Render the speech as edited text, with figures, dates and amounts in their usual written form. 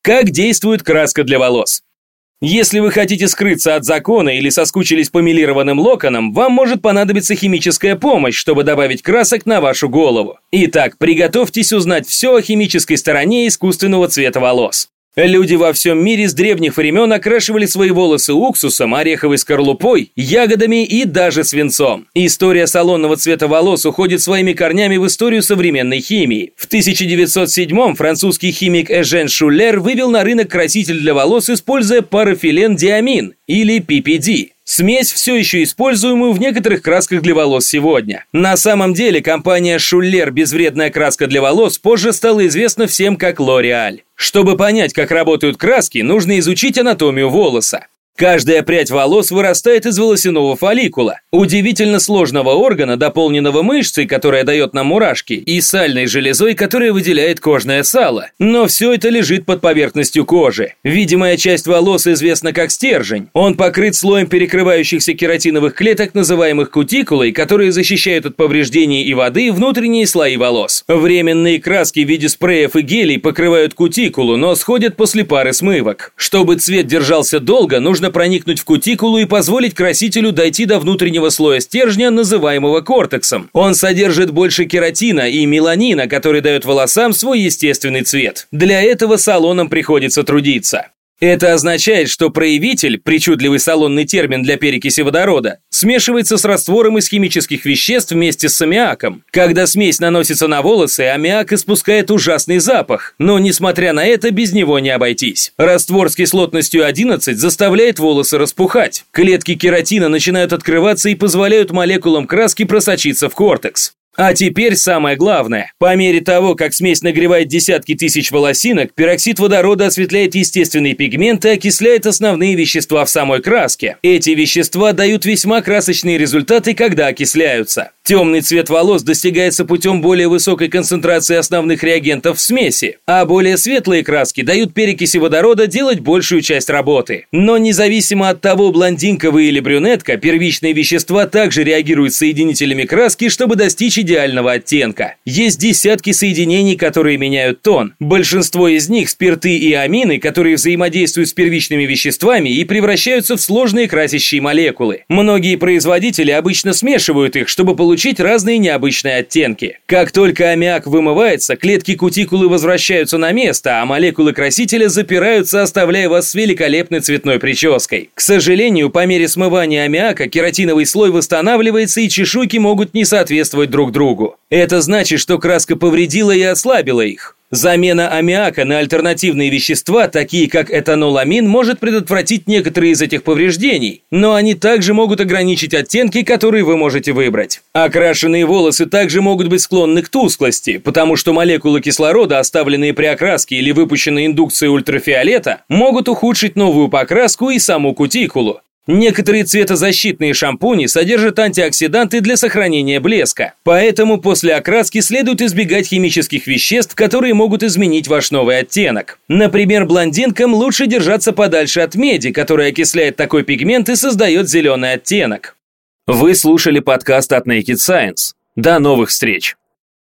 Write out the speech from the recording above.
Как действует краска для волос? Если вы хотите скрыться от закона или соскучились по мелированным локонам, вам может понадобиться химическая помощь, чтобы добавить красок на вашу голову. Итак, приготовьтесь узнать все о химической стороне искусственного цвета волос. Люди во всем мире с древних времен окрашивали свои волосы уксусом, ореховой скорлупой, ягодами и даже свинцом. История салонного цвета волос уходит своими корнями в историю современной химии. В 1907-м французский химик Эжен Шулер вывел на рынок краситель для волос, используя парафилен-диамин или PPD. Смесь, все еще используемую в некоторых красках для волос сегодня. На самом деле компания Шулер «Безвредная краска для волос» позже стала известна всем как L'Oréal. Чтобы понять, как работают краски, нужно изучить анатомию волоса. Каждая прядь волос вырастает из волосяного фолликула, удивительно сложного органа, дополненного мышцей, которая дает нам мурашки, и сальной железой, которая выделяет кожное сало. Но все это лежит под поверхностью кожи. Видимая часть волос известна как стержень. Он покрыт слоем перекрывающихся кератиновых клеток, называемых кутикулой, которые защищают от повреждений и воды внутренние слои волос. Временные краски в виде спреев и гелей покрывают кутикулу, но сходят после пары смывок. Чтобы цвет держался долго, нужно проникнуть в кутикулу и позволить красителю дойти до внутреннего слоя стержня, называемого кортексом. Он содержит больше кератина и меланина, который дает волосам свой естественный цвет. Для этого салонам приходится трудиться. Это означает, что проявитель, причудливый салонный термин для перекиси водорода, смешивается с раствором из химических веществ вместе с аммиаком. Когда смесь наносится на волосы, аммиак испускает ужасный запах, но, несмотря на это, без него не обойтись. Раствор с кислотностью 11 заставляет волосы распухать. Клетки кератина начинают открываться и позволяют молекулам краски просочиться в кортекс. А теперь самое главное. По мере того, как смесь нагревает десятки тысяч волосинок, пероксид водорода осветляет естественные пигменты и окисляет основные вещества в самой краске. Эти вещества дают весьма красочные результаты, когда окисляются. Темный цвет волос достигается путем более высокой концентрации основных реагентов в смеси, а более светлые краски дают перекиси водорода делать большую часть работы. Но независимо от того, блондинка вы или брюнетка, первичные вещества также реагируют с соединителями краски, чтобы достичь идеального оттенка. Есть десятки соединений, которые меняют тон. Большинство из них спирты и амины, которые взаимодействуют с первичными веществами и превращаются в сложные красящие молекулы. Многие производители обычно смешивают их, чтобы получить разные необычные оттенки. Как только аммиак вымывается, клетки кутикулы возвращаются на место, а молекулы красителя запираются, оставляя вас с великолепной цветной прической. К сожалению, по мере смывания аммиака кератиновый слой восстанавливается, и чешуйки могут не соответствовать друг другу. Это значит, что краска повредила и ослабила их. Замена аммиака на альтернативные вещества, такие как этаноламин, может предотвратить некоторые из этих повреждений, но они также могут ограничить оттенки, которые вы можете выбрать. Окрашенные волосы также могут быть склонны к тусклости, потому что молекулы кислорода, оставленные при окраске или выпущенные индукцией ультрафиолета, могут ухудшить новую покраску и саму кутикулу. Некоторые цветозащитные шампуни содержат антиоксиданты для сохранения блеска, поэтому после окраски следует избегать химических веществ, которые могут изменить ваш новый оттенок. Например, блондинкам лучше держаться подальше от меди, которая окисляет такой пигмент и создает зеленый оттенок. Вы слушали подкаст от Naked Science. До новых встреч!